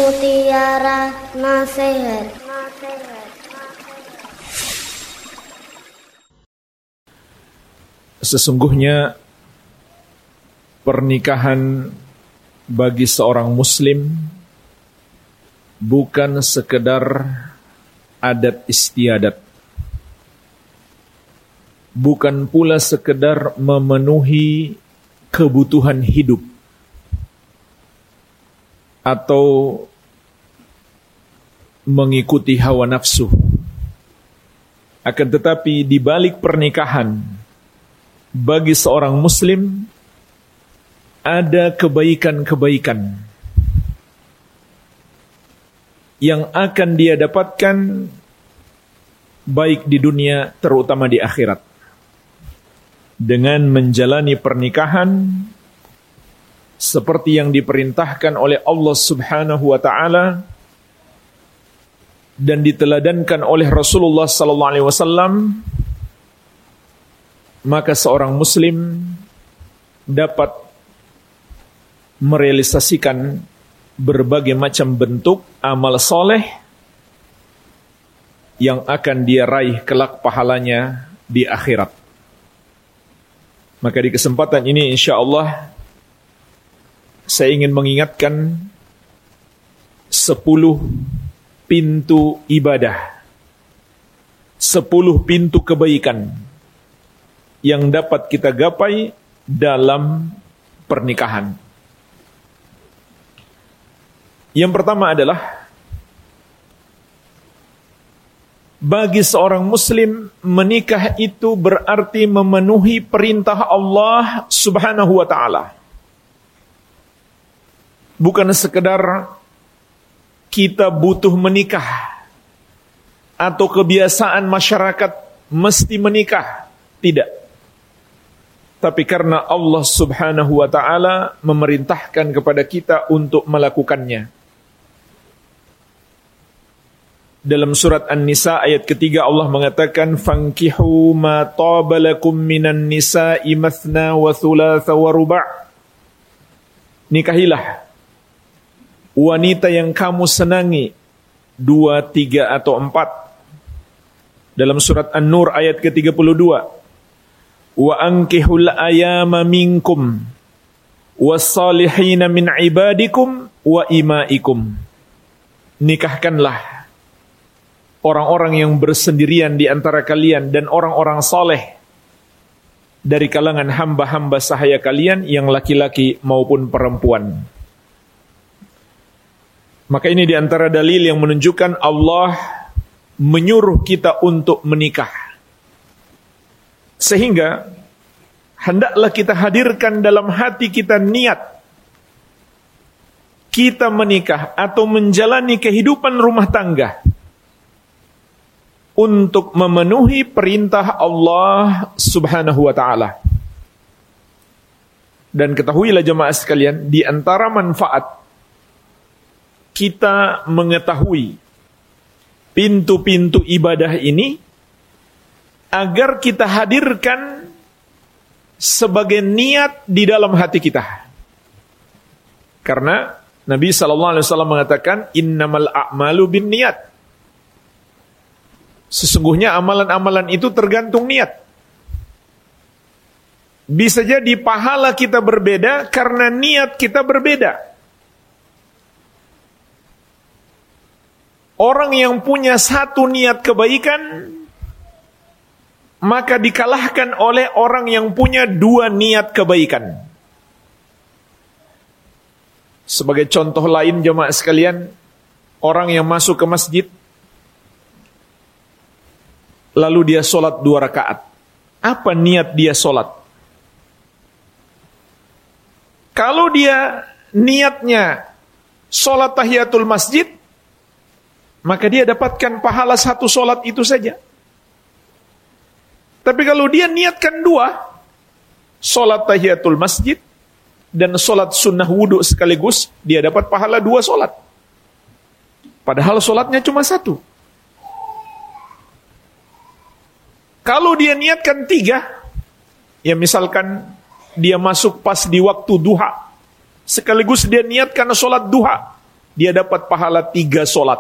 Mutiara Nasihat. Sesungguhnya pernikahan bagi seorang muslim bukan sekedar adat istiadat, bukan pula sekedar memenuhi kebutuhan hidup atau mengikuti hawa nafsu. Akan tetapi di balik pernikahan bagi seorang muslim ada kebaikan-kebaikan yang akan dia dapatkan baik di dunia terutama di akhirat. Dengan menjalani pernikahan seperti yang diperintahkan oleh Allah Subhanahu wa taala dan diteladankan oleh Rasulullah sallallahu alaihi wasallam, maka seorang muslim dapat merealisasikan berbagai macam bentuk amal soleh yang akan dia raih kelak pahalanya di akhirat. Maka di kesempatan ini insyaallah saya ingin mengingatkan 10 pintu ibadah, 10 pintu kebaikan yang dapat kita gapai dalam pernikahan. Yang pertama adalah bagi seorang muslim menikah itu berarti memenuhi perintah Allah Subhanahu wa taala. Bukan sekedar kita butuh menikah atau kebiasaan masyarakat mesti menikah, tidak. Tapi karena Allah Subhanahu wa taala memerintahkan kepada kita untuk melakukannya. Dalam surat An-Nisa ayat ketiga Allah mengatakan fankihu ma taba lakum minan nisa'i mathna wa thulatha wa ruba'. Nikahilah wanita yang kamu senangi 2, 3 atau 4. Dalam surat An-Nur ayat ke-32 wa ankihul ayama minkum was-salihina min ibadikum wa imaikum. Nikahkanlah orang-orang yang bersendirian di antara kalian dan orang-orang saleh dari kalangan hamba-hamba sahaya kalian yang laki-laki maupun perempuan. Maka ini di antara dalil yang menunjukkan Allah menyuruh kita untuk menikah. Sehingga hendaklah kita hadirkan dalam hati kita niat kita menikah atau menjalani kehidupan rumah tangga untuk memenuhi perintah Allah Subhanahu wa taala. Dan ketahuilah jemaah sekalian, di antara manfaat kita mengetahui pintu-pintu ibadah ini agar kita hadirkan sebagai niat di dalam hati kita. Karena Nabi sallallahu alaihi wasallam mengatakan innamal a'malu binniyat. Sesungguhnya amalan-amalan itu tergantung niat. Bisa jadi pahala kita berbeda karena niat kita berbeda. Orang yang punya satu niat kebaikan maka dikalahkan oleh orang yang punya 2 niat kebaikan. Sebagai contoh lain jemaah sekalian, orang yang masuk ke masjid lalu dia sholat 2 rakaat. Apa niat dia sholat? Kalau dia niatnya sholat tahiyatul masjid, maka dia dapatkan pahala 1 sholat itu saja. Tapi kalau dia niatkan 2, sholat tahiyatul masjid dan sholat sunnah wudu sekaligus, dia dapat pahala 2 sholat. Padahal sholatnya cuma 1. Kalau dia niatkan 3, ya misalkan dia masuk pas di waktu duha, sekaligus dia niatkan sholat duha, dia dapat pahala 3 solat.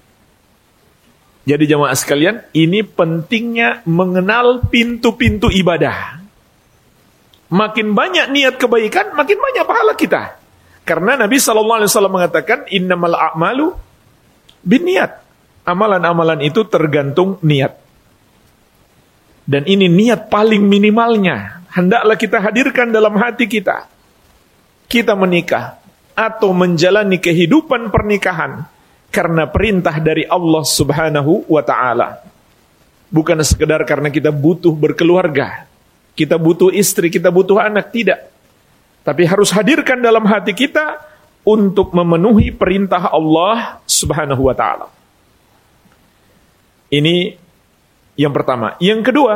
Jadi jamaah sekalian, ini pentingnya mengenal pintu-pintu ibadah. Makin banyak niat kebaikan, makin banyak pahala kita. Karena Nabi SAW mengatakan, innamal a'malu binniat. Amalan-amalan itu tergantung niat. Dan ini niat paling minimalnya. Hendaklah kita hadirkan dalam hati kita. Kita menikah atau menjalani kehidupan pernikahan karena perintah dari Allah Subhanahu wa ta'ala. Bukan sekedar karena kita butuh berkeluarga, kita butuh istri, kita butuh anak, tidak. Tapi harus hadirkan dalam hati kita untuk memenuhi perintah Allah Subhanahu wa ta'ala. Ini yang pertama. Yang kedua,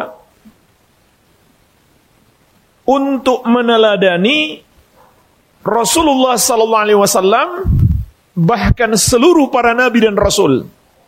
untuk meneladani Rasulullah sallallahu alaihi wasallam, bahkan seluruh para nabi dan rasul.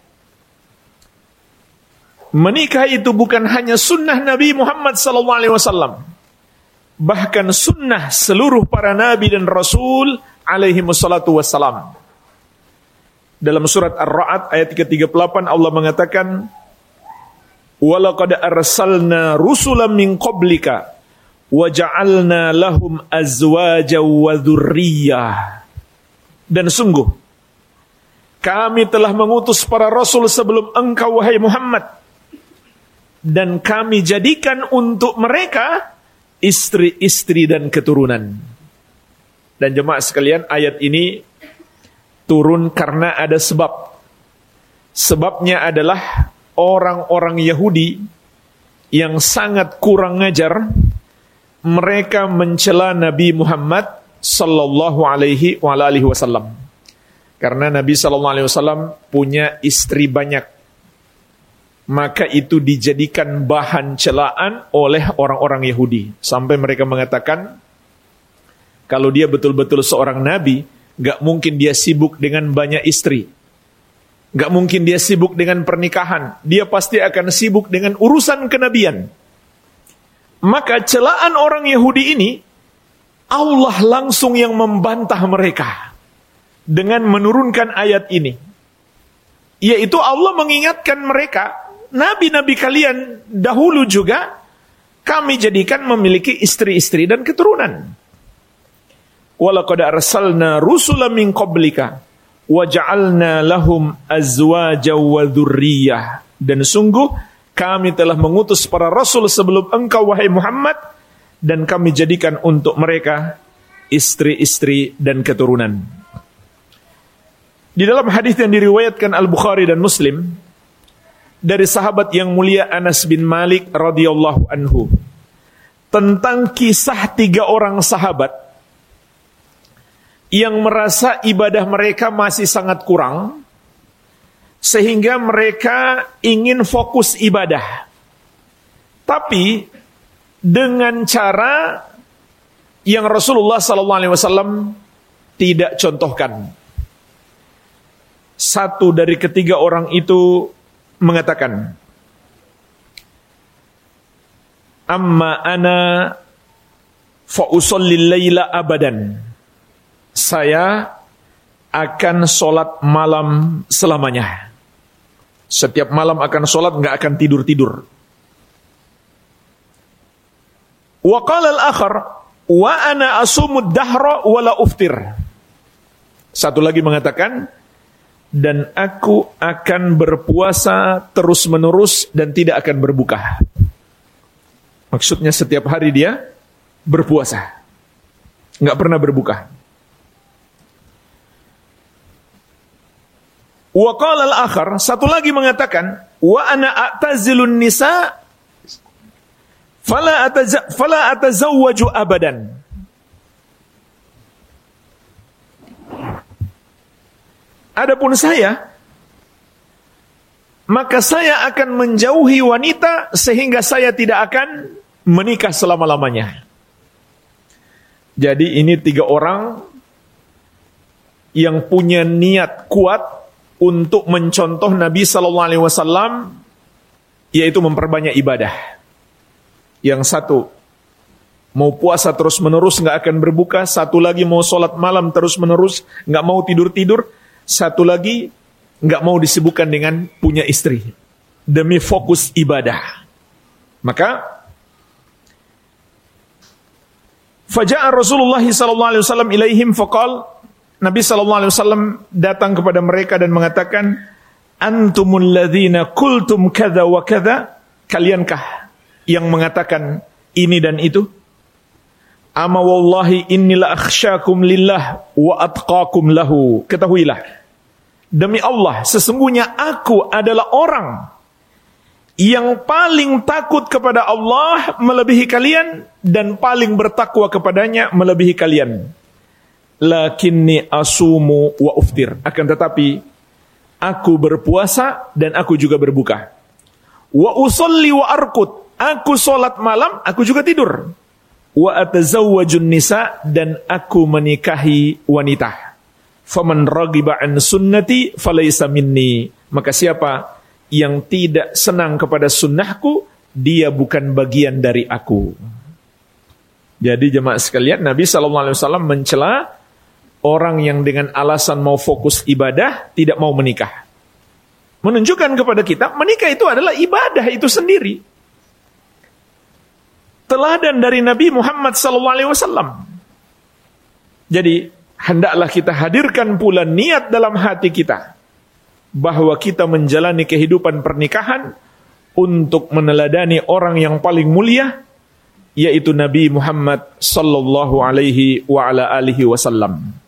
Menikah itu bukan hanya sunnah Nabi Muhammad sallallahu alaihi wasallam, bahkan sunnah seluruh para nabi dan rasul alaihi wassalatu wassalam. Dalam surat Ar-Ra'd ayat ke-38 Allah mengatakan, "Walaqad arsalna rusulan min qablika wa ja'alna lahum azwaja wa dzurriyyah." Dan sungguh kami telah mengutus para rasul sebelum engkau wahai Muhammad, dan kami jadikan untuk mereka istri-istri dan keturunan. Dan jemaah sekalian, ayat ini turun karena ada sebab. Sebabnya adalah orang-orang Yahudi yang sangat kurang ajar, mereka mencela Nabi Muhammad sallallahu alaihi wa alihi wasallam. Karena Nabi sallallahu alaihi wasallam punya istri banyak, maka itu dijadikan bahan celaan oleh orang-orang Yahudi. Sampai mereka mengatakan, kalau dia betul-betul seorang nabi, gak mungkin dia sibuk dengan banyak istri, gak mungkin dia sibuk dengan pernikahan, dia pasti akan sibuk dengan urusan kenabian. Maka celaan orang Yahudi ini, Allah langsung yang membantah mereka dengan menurunkan ayat ini. Yaitu Allah mengingatkan mereka, nabi-nabi kalian dahulu juga kami jadikan memiliki istri-istri dan keturunan. Walaqad arsalna rusulan min qablika wa ja'alna lahum azwaja wa dzurriyyah. Dan sungguh kami telah mengutus para rasul sebelum engkau wahai Muhammad, dan kami jadikan untuk mereka istri-istri dan keturunan. Di dalam hadis yang diriwayatkan Al-Bukhari dan Muslim dari sahabat yang mulia Anas bin Malik radhiyallahu anhu, tentang kisah 3 orang sahabat yang merasa ibadah mereka masih sangat kurang, sehingga mereka ingin fokus ibadah, tapi dengan cara yang Rasulullah SAW tidak contohkan. Satu dari ketiga orang itu mengatakan, "Amma ana fa usallil laila abadan." Saya akan sholat malam selamanya. Setiap malam akan sholat, nggak akan tidur-tidur. Wa qala al-akhar, wa ana asumud dahra wa la uftir. Satu lagi mengatakan, dan aku akan berpuasa terus-menerus dan tidak akan berbuka. Maksudnya setiap hari dia berpuasa, nggak pernah berbuka. Wa qala al-akhar, satu lagi mengatakan, wa ana a'tazilun nisa fala atazawwaju abadan. Adapun saya, maka saya akan menjauhi wanita sehingga saya tidak akan menikah selama-lamanya. Jadi ini 3 orang yang punya niat kuat untuk mencontoh Nabi sallallahu alaihi wasallam, yaitu memperbanyak ibadah. Yang satu mau puasa terus-menerus, nggak akan berbuka. Satu lagi mau sholat malam terus-menerus, nggak mau tidur-tidur. Satu lagi, nggak mau disibukkan dengan punya istri, demi fokus ibadah. Maka faja'a Rasulullah sallallahu alaihi wasallam ilaihim faqal, Nabi sallallahu alaihi wasallam datang kepada mereka dan mengatakan, antumul ladzina qultum kadza wa kadza, kaliankah yang mengatakan ini dan itu? Ama wallahi inni la akhsyakum lillah wa atqakum lahu. Ketahuilah, demi Allah, sesungguhnya aku adalah orang yang paling takut kepada Allah melebihi kalian dan paling bertakwa kepadanya melebihi kalian. Lakinni asumu wa uftir. Akan tetapi aku berpuasa dan aku juga berbuka. Wa usolli wa arkut. Aku solat malam, aku juga tidur. Wa atazawwajun nisa, dan aku menikahi wanita. Faman ragiba an sunnati falaysa minni. Maka siapa yang tidak senang kepada sunnahku, dia bukan bagian dari aku. Jadi jemaah sekalian, Nabi SAW mencela orang yang dengan alasan mau fokus ibadah tidak mau menikah. Menunjukkan kepada kita, menikah itu adalah ibadah itu sendiri. Teladan dari Nabi Muhammad SAW. Jadi hendaklah kita hadirkan pula niat dalam hati kita bahwa kita menjalani kehidupan pernikahan untuk meneladani orang yang paling mulia, yaitu Nabi Muhammad sallallahu alaihi wa ala alihi wasallam.